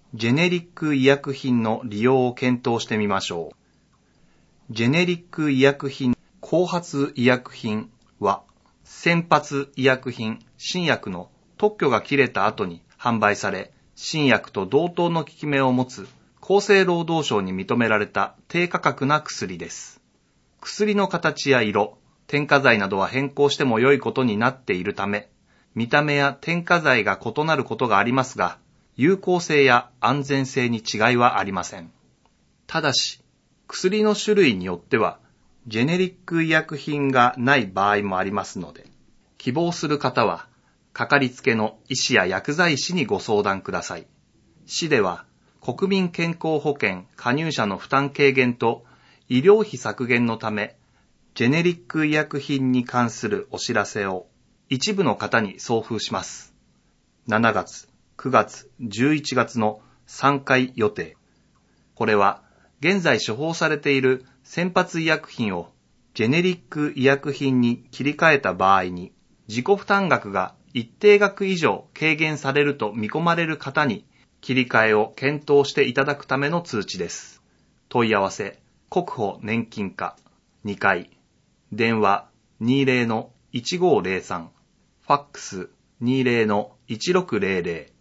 ジェネリック医薬品の利用を検討してみましょう。ジェネリック医薬品、後発医薬品は、先発医薬品、新薬の特許が切れた後に販売され、新薬と同等の効き目を持つ厚生労働省に認められた低価格な薬です。薬の形や色、添加剤などは変更しても良いことになっているため、見た目や添加剤が異なることがありますが、有効性や安全性に違いはありません。ただし、薬の種類によっては、ジェネリック医薬品がない場合もありますので、希望する方は、かかりつけの医師や薬剤師にご相談ください。市では、国民健康保険加入者の負担軽減と医療費削減のため、ジェネリック医薬品に関するお知らせを一部の方に送付します。7月、9月、11月の3回予定。これは現在処方されている先発医薬品をジェネリック医薬品に切り替えた場合に自己負担額が一定額以上軽減されると見込まれる方に切り替えを検討していただくための通知です。問い合わせ、国保年金課2階。電話 20-1503、ファックス 20-1600